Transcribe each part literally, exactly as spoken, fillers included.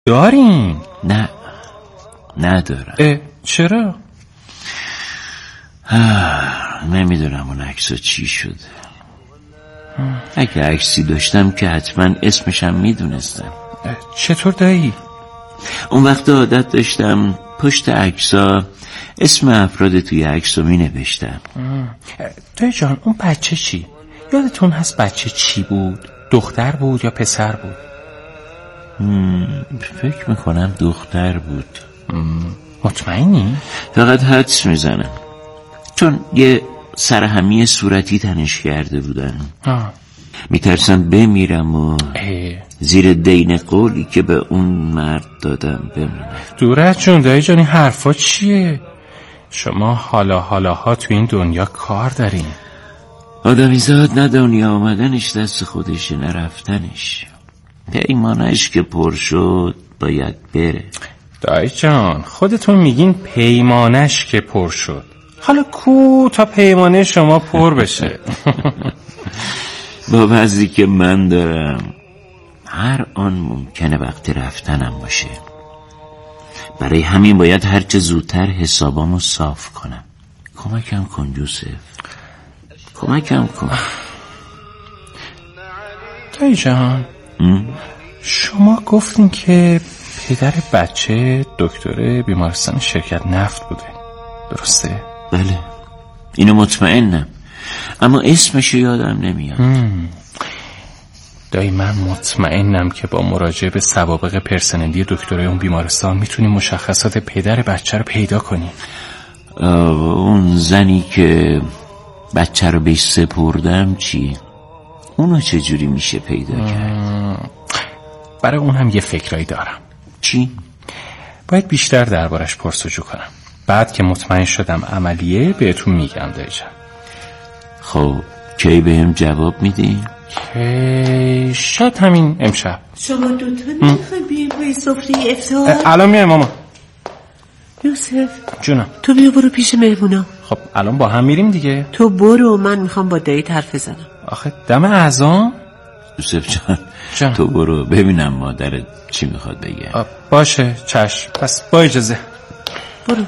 دارین؟ نه ندارم. اه چرا؟ نمیدونم اون عکسا چی شده. اگه عکسی داشتم که حتما اسمشم میدونستم. چطور دایی؟ اون وقت عادت داشتم پشت عکسا اسم افراد توی عکسو می نوشتم. دایی جان اون بچه چی؟ یادتون هست بچه چی بود؟ دختر بود یا پسر بود؟ فکر میکنم دختر بود. مطمئنی؟ فقط حدس میزنم چون یه سرهمی صورتی تنش کرده بودن. میترسم بمیرم و اه. زیر دین قولی که به اون مرد دادم بمونم. دورت جون دایی جانی حرفا چیه؟ شما حالا حالاها تو این دنیا کار دارین. آدمیزاد نه دنیا آمدنش دست خودشه نه رفتنش. پیمانش که پر شد باید بره. دایی جان خودتون میگین پیمانش که پر شد، حالا کو تا پیمانه شما پر بشه؟ با وضعی که من دارم هر آن ممکنه وقت رفتنم باشه. برای همین باید هرچه زودتر حسابامو صاف کنم. کمکم کن یوسف، کمکم کن. دایی جان شما گفتین که پدر بچه دکتر بیمارستان شرکت نفت بوده، درسته؟ بله اینو مطمئنم، اما اسمشو یادم نمیاد. دایی من مطمئنم که با مراجعه به سوابق پرسنلی دکترای اون بیمارستان میتونیم مشخصات پدر بچه رو پیدا کنیم. اون زنی که بچه رو بهش سپردم چی؟ اونو چجوری میشه پیدا کرد؟ برای اون هم یه فکرایی دارم. چی؟ باید بیشتر دربارش پرسجو کنم. بعد که مطمئن شدم عملیه بهتون میگم دایی جان. خب کی بهم جواب میدی؟ که شاید همین امشب. شما دوتا نمیخواین بیایم پای سفره افطار؟ الان میایم ماما. یوسف جونم. تو بیا برو پیش مهمونا. خب الان با هم میریم دیگه. تو برو، من میخوام با داییت حرف بزنم. آخه دم اذان. یوسف جان جان تو برو ببینم مادرت چی میخواد بگه. باشه چشم، پس با اجازه. برو.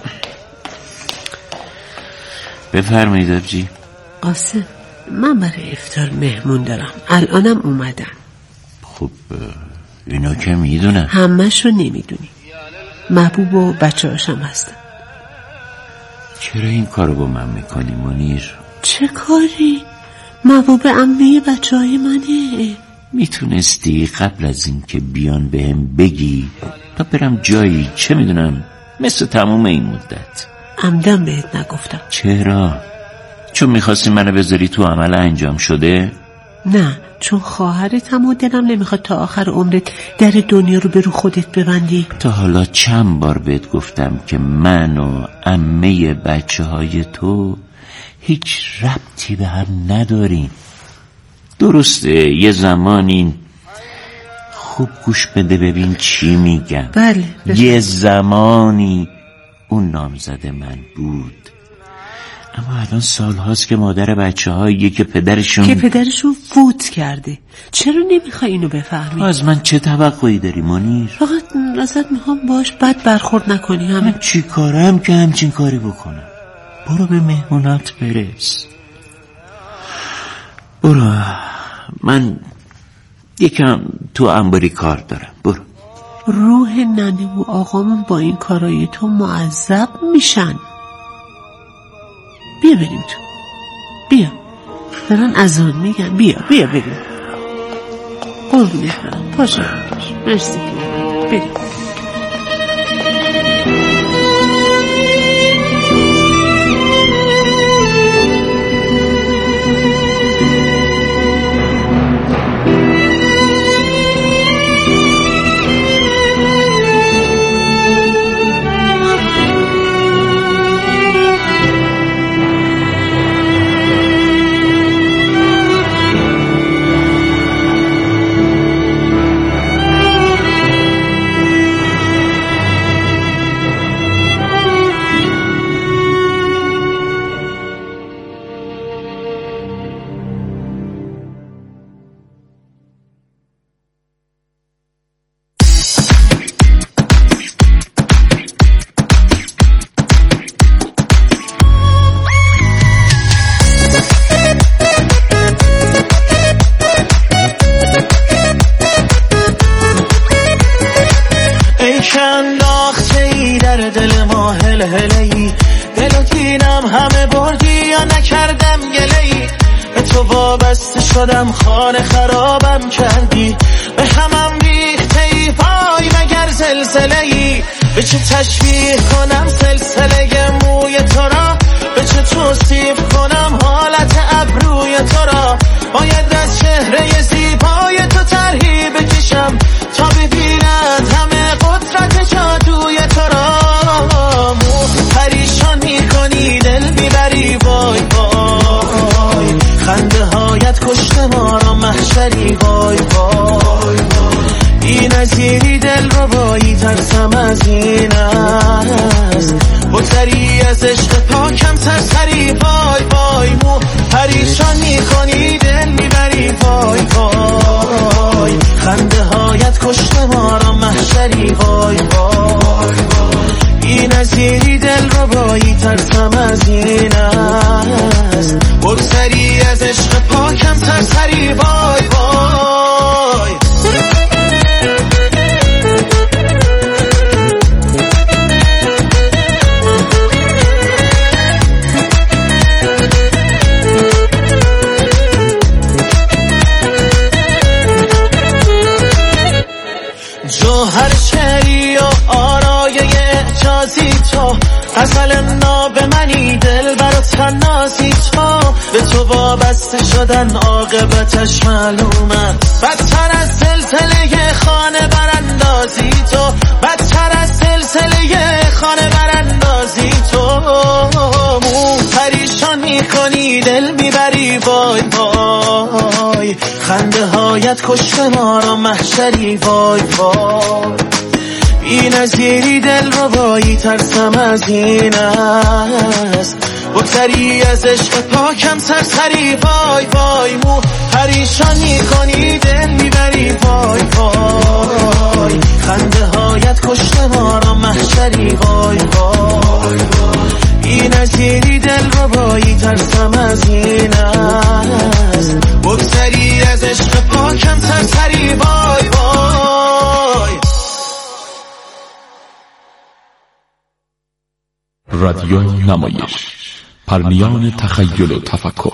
بفرمایید آبجی. قاسم من برای افطار مهمون دارم، الانم اومدن. خب اینو که میدونم. همه‌شو نمیدونی، محبوب و بچه هاشم هستن. چرا این کارو با من میکنی منیر؟ چه کاری؟ محبوب عمه بچه های منه. میتونستی قبل از این که بیان بهم بگی تا برم جایی، چه میدونم، مثل تموم این مدت. عمدن بهت نگفتم. چرا؟ چون میخواستی منو بذاری تو عمل انجام شده؟ نه، چون خواهرتم و دلم نمیخواد تا آخر عمرت در دنیا رو به رو خودت ببندی. تا حالا چند بار بهت گفتم که من و عمه بچه های تو هیچ ربطی به هم نداریم. درسته یه زمانی خوب گوش بده ببین چی میگم. بله یه زمانی اون نامزد من بود، اما الان سال هاست که مادر بچه هایی که پدرشون که پدرشون فوت کرده. چرا نمیخوای اینو بفهمی؟ از من چه توقعی داری منیر؟ فقط ازت میخوام باش بد برخورد نکنی. همه من چی کارم که همچین کاری بکنم؟ برو به مهمونات برس. برو، من یکم تو انباری کار دارم. برو. روح ننه و آقامون با این کارای تو معذب میشن. بیا بریم تو. بیا دارن اذان میگن. بیا بیا بریم. قربونت برم. پاشو مرسی. بریم. که انداخته ای در دل ما هله هله ای، دلو دینم همه بردی یا نکردم گله ای، به تو وابسته شدم خانه خرابم کردی، به همم ریخته ای پای مگر زلزله ای، به چه تشبیه کنم سلسله موی تو را، به چه توصیف کنم حالت ابروی تو را، باید از چهره زیبای تو طرحی بکشم تا ببیند همه قدرت جادوی تو را، مو پریشان میکنی دل میبری وای وای، خنده هایت کشته ما را محشری وای وای، بی نظیری دل رو بایی ترسم از این است، بگذری از عشق پاکم سرسری وای وای، مو پریشان میکنی دل میبری وای وای، خنده هایت کشته ما را محشری وای وای، بی نظیری دل رو بایی ترسم از این است، بگذری از عشق پاکم سرسری وای وای. جوهر شعری و آرایه اعجازی تو، غزل ناب منی دل برات نازی تو، به تو وابسته شدن عاقبتش معلومه، بدتر از سلسله خانه براندازی تو، بدتر از سلسله خانه براندازی تو، مو پریشان میکنی دل میبری وای وای، خنده هایت کشته ما را محشری وای وای، بی نظیری دل رو بایی ترسم از این است، بگذری از عشق پاکم سرسری وای وای، مو پریشان میکنی دل میبری وای وای، خنده هایت کشته ما را محشری وای وای، بی نظیری دل رو بایی ترسم از این است، بگذری از عشق پاکم سرسری وای وای. رادیو نمایش، پرمیان تخیل و تفکر.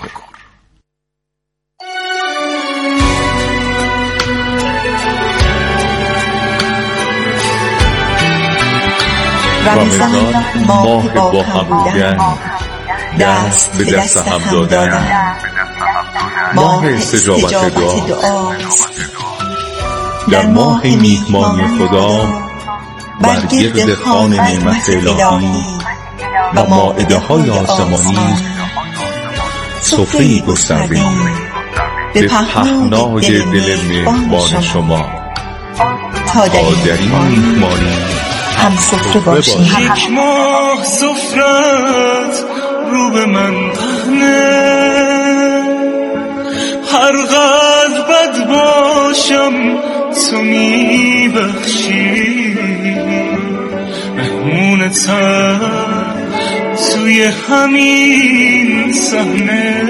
رمضان ماه با هم بودن، دست به دست هم دادن، ماه استجابت دعاست، در ماه میهمانی خدا بر گرد خوان نعمت الهی و مائده های آسمانی سفره‌ای گستردیم به پهنای دل مهربان شما تا در این میهمانی هم سفره باشیم. یک ماه سفرت رو به من پهنه، هر قدر بد باشم تو میبخشی، مهمونتم توی همین صحنه،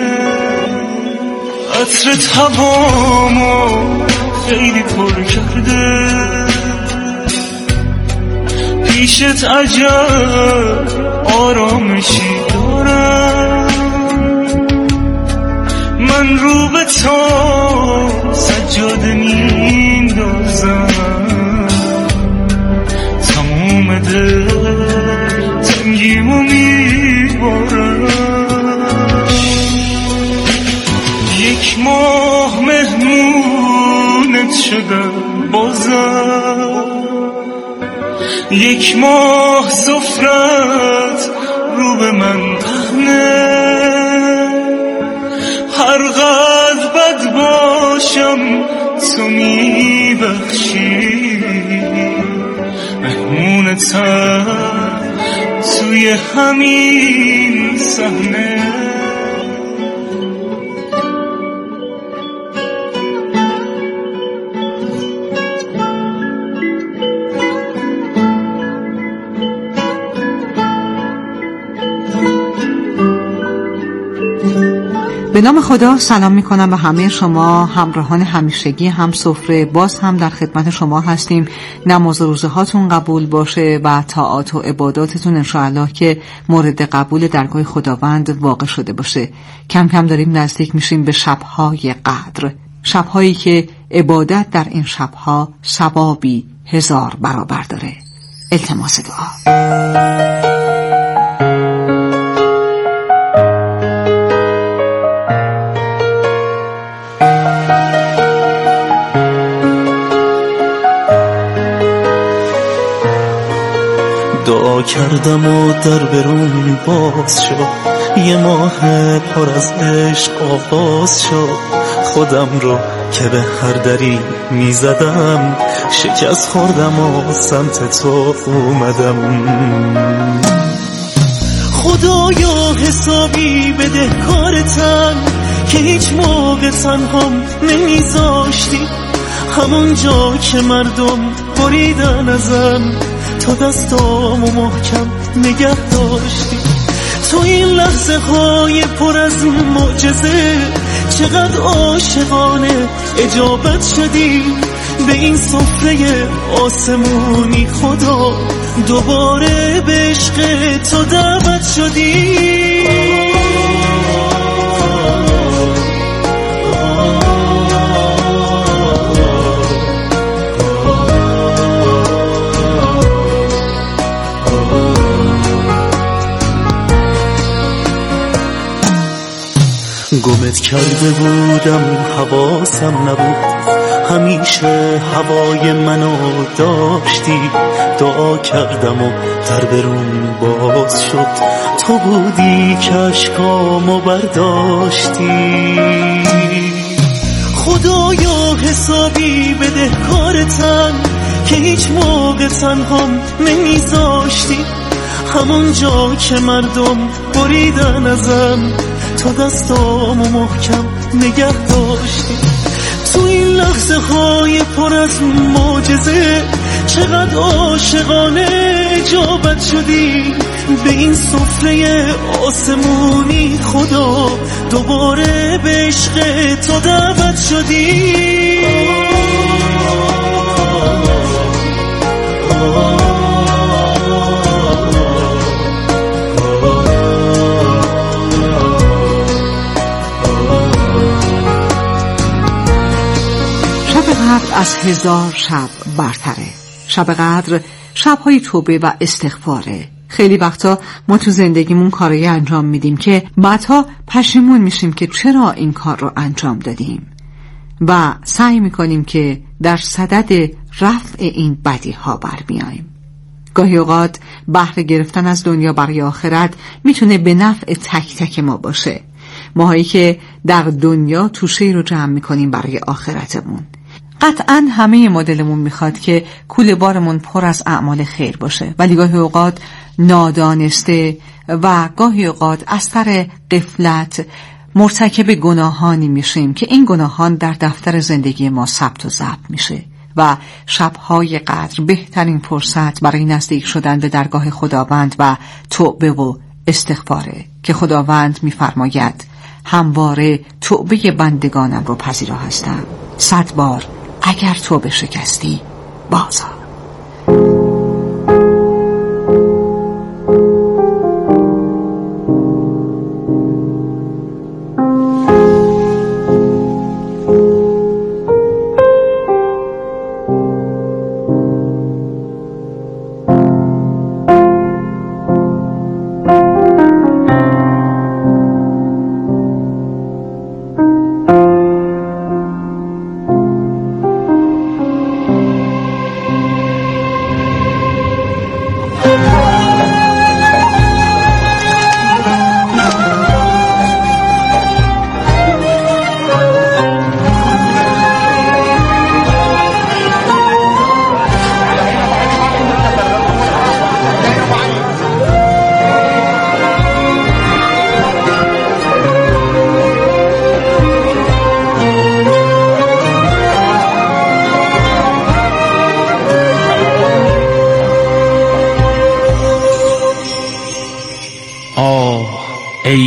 عطرت هوامو خیلی پر کرده، پیشت عجب آرامشی دارم، من رو به تو سجاده میندازم، تموم دل تنگیمو میبارم، یک ماه مهمونت شدم بازم، یک ماه سفرت رو به من پهنه، هر قدر بد باشم تو میبخشی، مهمونتم توی همین صحنه. به نام خدا سلام می کنم به همه شما همراهان همیشگی هم سفره. باز هم در خدمت شما هستیم. نماز و روزه هاتون قبول باشه و طاعات و عباداتتون انشاءالله که مورد قبول درگاه خداوند واقع شده باشه. کم کم داریم نزدیک میشیم به شبهای قدر، شبهایی که عبادت در این شبها ثوابی هزار برابر داره. التماس دعا. دعا کردم و در برون باز شد، یه ماه پر از عشق آغاز شد. خودم رو که به هر دری میزدم شکست خوردم و سمت تو اومدم. خدایا حسابی بده کارتم که هیچ موقع تنهام نمیذاشتی، همون جا که مردم بریدن ازم تو دستامو محکم نگه داشتی. تو این لحظه های پر از معجزه چقدر عاشقانه اجابت شدی به این سفره آسمونی. خدا دوباره به عشق تو دعوت شدی. گمت کرده بودم حواسم نبود، همیشه هوای منو داشتی. دعا کردم و در برون باز شد، تو بودی که اشکامو برداشتی. خدایا حسابی بده کارتم که هیچ موقع تنهام نمیذاشتی، همون جا که مردم بریدن ازم تو دستامو محکم نگه داشتی. تو این لحظه های پر از معجزه چقدر عاشقانه اجابت شدی به این سفره آسمونی. خدا دوباره به عشق تو دعوت شدی. از هزار شب برتره. شب قدر شبهای توبه و استغفاره. خیلی وقتا ما تو زندگیمون کارایی انجام میدیم که بعدها پشیمون میشیم که چرا این کار رو انجام دادیم و سعی میکنیم که در صدد رفع این بدی ها برمیاییم. گاهی اوقات بهره گرفتن از دنیا برای آخرت میتونه به نفع تک تک ما باشه. ماهایی که در دنیا توشه رو جمع میکنیم برای آخرتمون. قطعاً همه مدلمون میخواد که کوله بارمون پر از اعمال خیر باشه، ولی گاهی اوقات نادانسته و گاهی اوقات از سر غفلت مرتکب گناهانی میشیم که این گناهان در دفتر زندگی ما ثبت و ضبط میشه و شبهای قدر بهترین فرصت برای نزدیک شدن به درگاه خداوند و توبه و استغفاره که خداوند میفرماید همواره توبه بندگانم رو پذیرا هستم. صد بار اگر توبه شکستی بازا.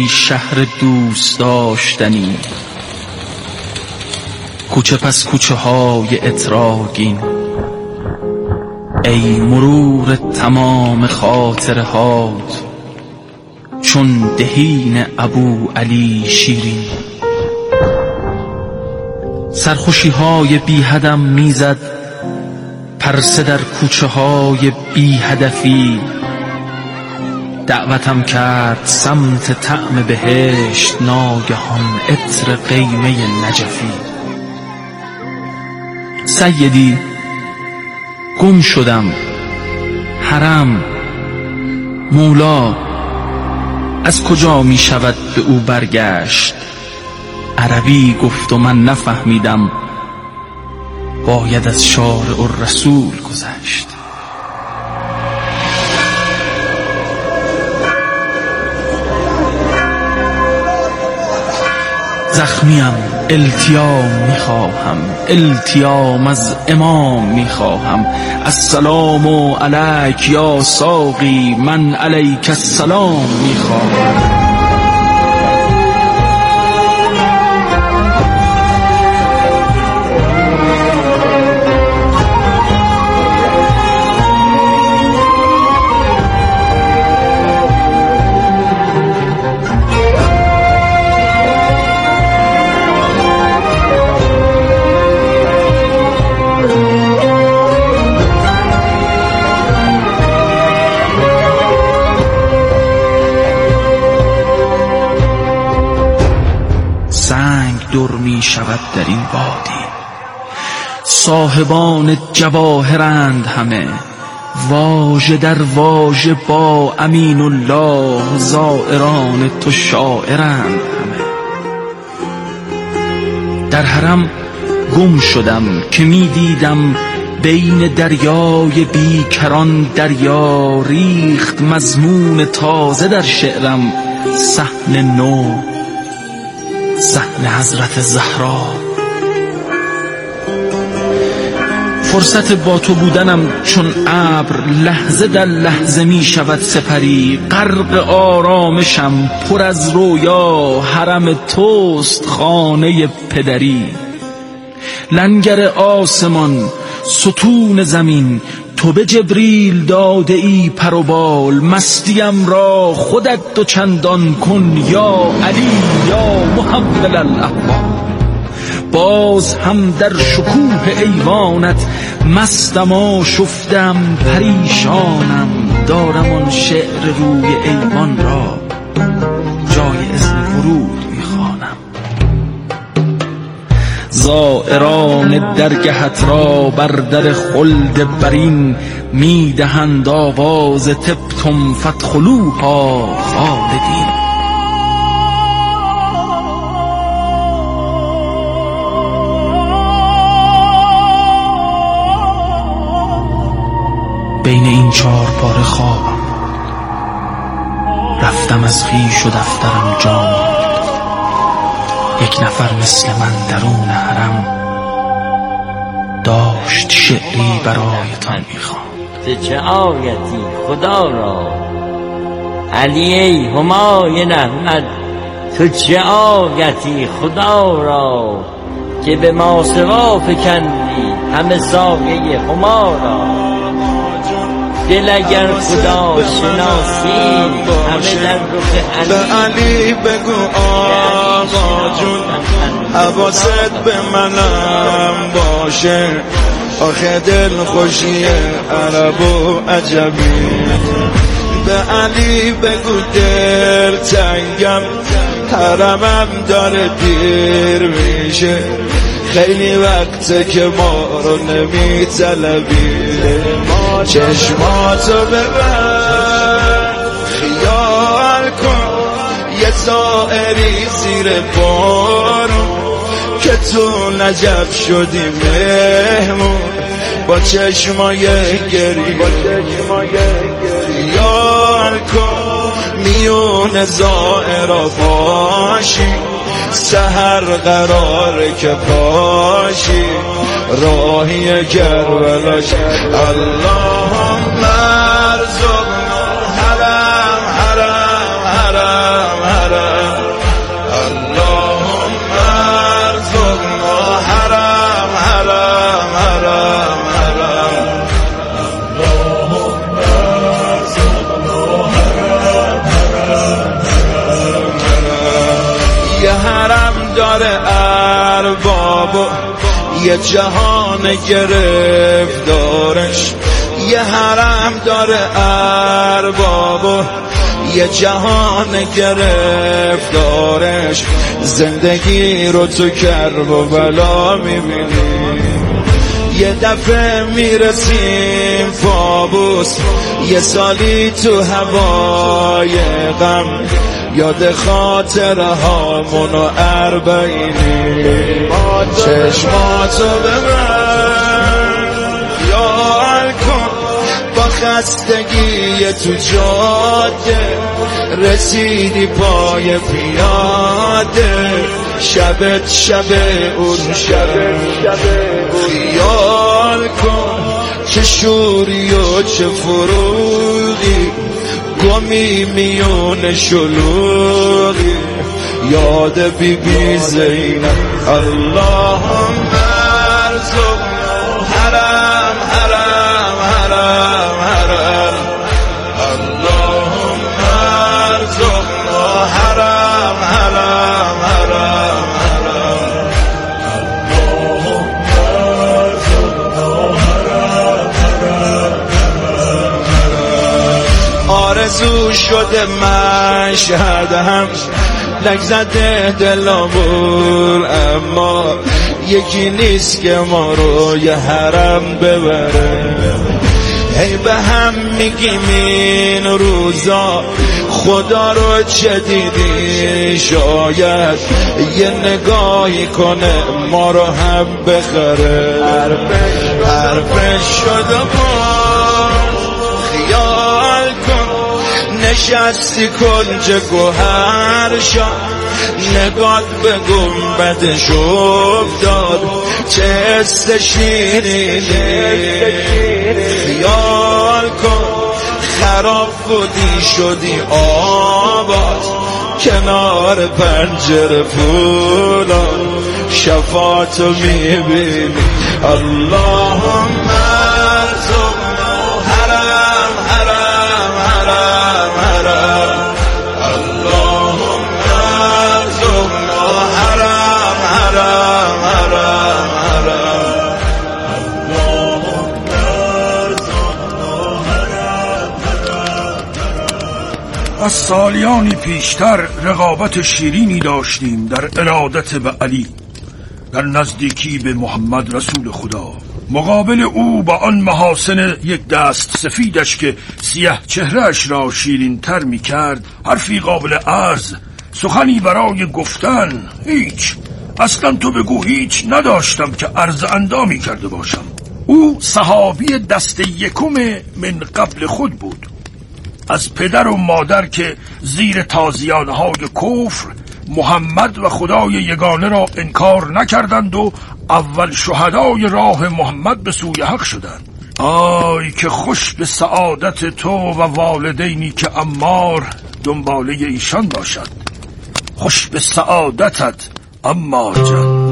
ای شهر دوست داشتنی، کوچه پس کوچه های اتراگین، ای مرور تمام خاطره هات چون دهین ابو علی شیرین. سرخوشی های بی حدم میزد پرسه در کوچه های بی هدفی، دعوتم کرد سمت طعم بهشت، ناگهان عطر قیمه نجفی. سیدی گم شدم، حرم مولا از کجا می شود به او برگشت؟ عربی گفت و من نفهمیدم، باید از شارع الرسول گذشت. زخمیم، التیام میخواهم، التیام از امام میخواهم. السلام علیک یا ساقی، من علیک السلام میخواهم. دور می شود در این وادی، صاحبان جواهرند همه، واژه در واژه با امین الله، زائران تو شاعرند همه. در حرم گم شدم که می دیدم بین دریای بیکران دریا، ریخت مضمون تازه در شعرم، صحن نو، صحن حضرت زهرا. فرصت با تو بودنم چون ابر، لحظه در لحظه می شود سپری، غرق آرامشم پر از رویا، حرم توست خانه پدری. لنگر آسمان، ستون زمین، تو به جبریل داده ای پر و بال، مستیم را خودت دو چندان کن یا علی یا محول الاحوال. باز هم در شکوه ایوانت مستم و شفتم پریشانم، دارم آن شعر روی ایوان را جای اذن ورود میخوانم. زائران درگهت را بر در خلد برین، میدهند آواز تبتم فادخلوها خالدین. بین این چهار پاره خوابم، رفتم از خویش و دفترم جا ماند. یک نفر مثل من درون حرم، داشت شعری برایتان میخواند. چه آیتی خدا را، علی ای همایون احمد، تو چه آیتی خدا را، که به ما سوا فکندی همه سایه هما را. دل اگر خدا شناسی همه در رخ به علی بگو آقا جون، حواست به منم باشه، آخه دل خوشی عرب و عجمی. به علی بگو دل تنگم، حرمم داره دیر میشه، خیلی وقته که ما رو نمی طلبی. چشماتو ببر خیال کن، یه زائری زیر بارون، که تو نجف شدی مهمون، با چشمای گری خیال کن، میون زائرا باشی، سحر قراره که پاشی، راهی کربلاش. اللهم ارزقنا حرم حرم حرم حرم حرم داره ارباب و یه جهان گرفتارش، یه حرم داره ارباب و یه جهان گرفتارش. زندگی رو تو کرب و بلا میبینی، یه دفعه میرسیم پابوس، یه سالی تو هوای غم، یاد خاطره هامون و اربعینی. چشماتو ببر یار کن با خستگی تو جاده، رسیدی پای پیاده، شبت شب اون شب. خیال کن چه شوری و چه فروغی، گمی میون شلوغی، یاد بی بی زینب. اللهم ارزق حرم حرم حرم حرم، اللهم ارزق حرم حرم حرم حرم، اللهم ارزق حرم حرم حرم. آرزو شده مشهدم، نگذده دلمون، اما یکی نیست که ما رو یه حرم ببره. هی به هم میگیم این روزا خدا رو چه دیدی، شاید یه نگاهی کنه ما رو هم بخره. حرفش شده باز خیال کن، نشستی کنج گوهر شد، نگات به گنبدش افتاد، چه حس شیرینی. خیال کن خراب بودی شدی آباد، کنار پنجره پولا شفاعتو میبینی. اللهم ارزق حرم حرم حرم حرم، اللهم ارزق حرم حرم حرم حرم، اللهم ارزق حرم حرم. از سالیانی پیشتر رقابت شیرینی داشتیم در ارادت به علی، در نزدیکی به محمد رسول خدا. مقابل او با آن محاسن یک دست سفیدش که سیاه چهرهش را شیرین تر می کرد، حرفی قابل عرض، سخنی برای گفتن هیچ، اصلا تو بگو هیچ نداشتم که عرض اندامی کرده باشم. او صحابی دست یکم من قبل خود بود، از پدر و مادر که زیر تازیانهای کفر محمد و خدای یگانه را انکار نکردند و اول شهدای راه محمد به سوی حق شدند. آی که خوش به سعادت تو و والدینی که عمار دنباله ایشان باشد. خوش به سعادتت عمار جان.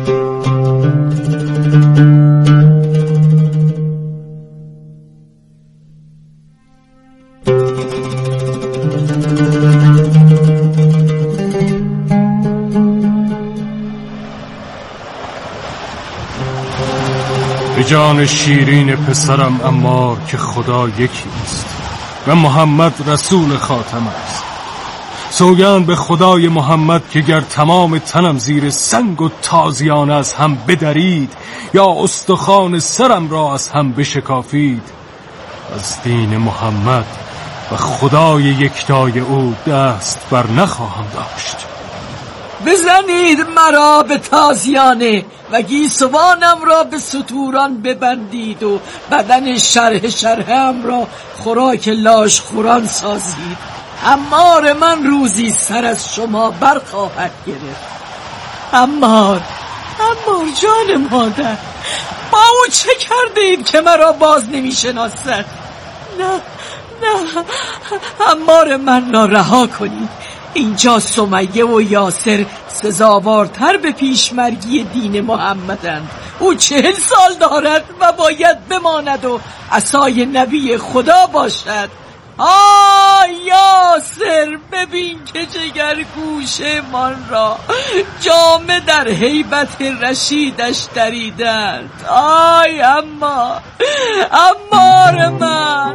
به جان شیرین پسرم عمار که خدا یکی است و محمد رسول خاتم است. سوگند به خدای محمد که گر تمام تنم زیر سنگ و تازیانه از هم بدرید یا استخوان سرم را از هم بشکافید، از دین محمد و خدای یکتای او دست بر نخواهم داشت. بزنید مرا به تازیانه و گیسوانم را به ستوران ببندید و بدن شرح شرحم را خوراک لاش خوران سازید. عمار من روزی سر از شما برخواهد گرفت. عمار، عمار جان مادر، با او چه کردید که مرا باز نمی شناسد؟ نه نه، عمار من را رها کنید. اینجا سمیه و یاسر سزاوارتر به پیشمرگی دین محمدند. او چهل سال دارد و باید بماند و عصای نبی خدا باشد. آی یاسر، ببین که جگر گوشه من را جامه در هیبت رشیدش دریدند. آی اما امار من.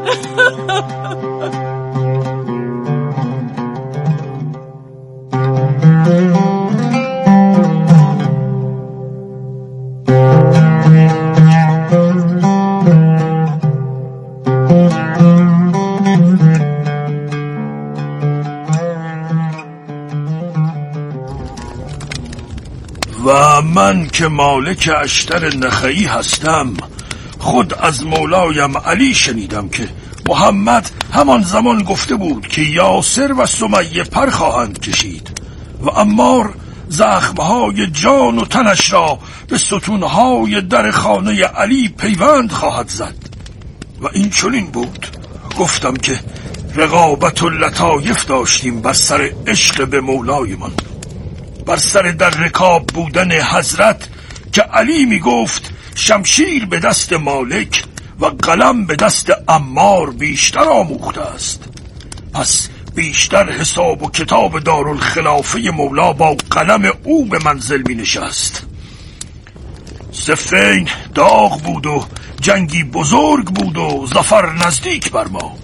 و من که مالک اشتر نخعی هستم، خود از مولایم علی شنیدم که محمد همان زمان گفته بود که یاسر و سمیه پر خواهند کشید و عمار زخمهای جان و تنش را به ستونهای در خانه علی پیوند خواهد زد. و این چنین بود. گفتم که رقابت و لطایف داشتیم بر سر عشق به مولایمان، بر سر در رکاب بودن حضرت که علی می گفت شمشیر به دست مالک و قلم به دست عمار بیشتر آموخته است، پس بیشتر حساب و کتاب دارالخلافه مولا با قلم او به منزل می نشست. صفین داغ بود و جنگی بزرگ بود و ظفر نزدیک بر ما.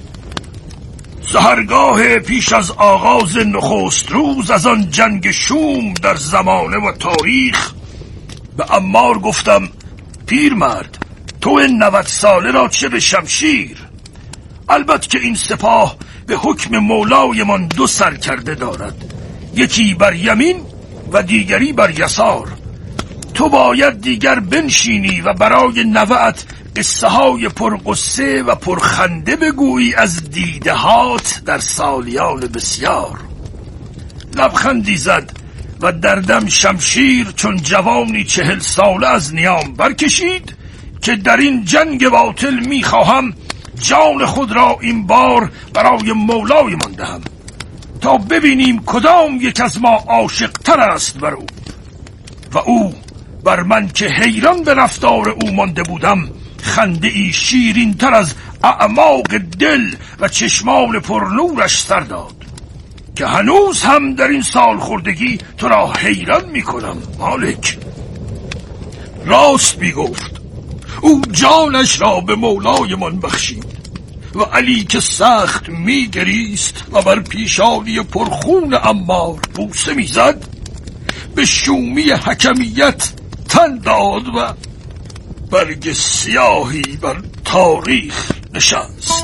سحرگاه پیش از آغاز نخست روز از آن جنگ شوم در زمانه و تاریخ به عمار گفتم پیرمرد، تو نود ساله را چه به شمشیر؟ البته که این سپاه به حکم مولایمان دو سر کرده دارد، یکی بر یمین و دیگری بر یسار. تو باید دیگر بنشینی و برای نوه‌ات قصه های پرقصه و پرخنده بگویی از دیدهات در سالیان بسیار. لبخندی زد و در دم شمشیر چون جوانی چهل ساله از نیام برکشید که در این جنگ باطل میخواهم جان خود را این بار برای مولای من دهم تا ببینیم کدام یک از ما عاشق تر است بر او. و او بر من که حیران به رفتار او مانده بودم خنده ای شیرین تر از اعماق دل و چشمان پرنورش سر داد که هنوز هم در این سال خوردگی تو را حیران می کنم مالک. راست می گفت، او جانش را به مولای من بخشید و علی که سخت می گریست و بر پیشانی پرخون عمار بوسه می زد به شومی حکمیت تن داد و برگ سیاهی بر تاریخ نشست.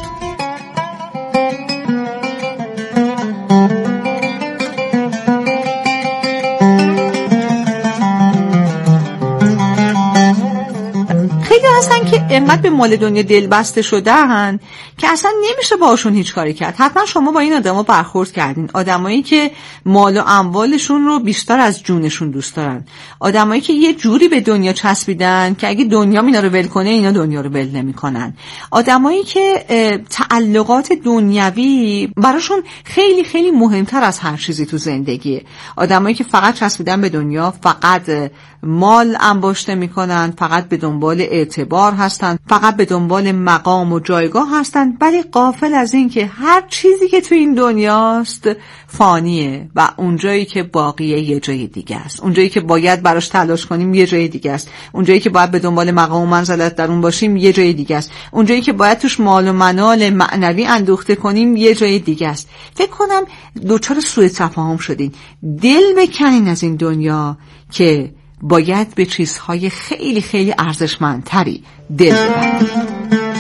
خیلی هستن که انقدر به مال دنیا دل بسته شدن که اصلا نمیشه باشون هیچ کاری کرد. حتما شما با این آدما برخورد کردین، آدمایی که مال و اموالشون رو بیشتر از جونشون دوست دارن، آدمایی که یه جوری به دنیا چسبیدن که اگه دنیا اینا رو ول کنه اینا دنیا رو ول نمیکنن، آدمایی که تعلقات دنیوی براشون خیلی خیلی مهمتر از هر چیزی تو زندگیه، آدمایی که فقط چسبیدن به دنیا، فقط مال انباشته میکنن، فقط به دنبال اعتبار هستن، فقط به دنبال مقام و جایگاه هستن، ولی غافل از این که هر چیزی که تو این دنیاست فانیه و اونجایی که باقیه یه جای دیگه است، اونجایی که باید براش تلاش کنیم یه جای دیگه است، اونجایی که باید به دنبال مقام و منزلت در اون باشیم یه جای دیگه است، اونجایی که باید توش مال و منال معنوی اندوخته کنیم یه جای دیگه است. فکر کنم دوچار سوء تفاهم شدین. دل بکنین از این دنیا که باید به چیزهای خیلی خیلی ارزشمندتری دل ببرید.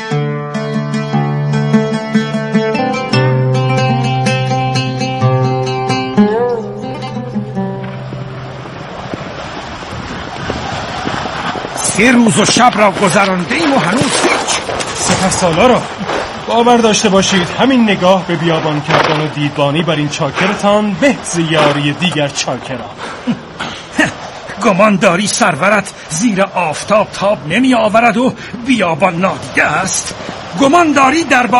سه روز و شب را گذرانده ایم و هنوز هیچ. سپهسالارا باور داشته باشید همین نگاه به بیابان کردن و دیدبانی بر این چاکرتان به زیاری دیگر چاکران. گمان داری سرورت زیر آفتاب تاب نمی آورد و بیابان نادیده است؟ گمان داری در با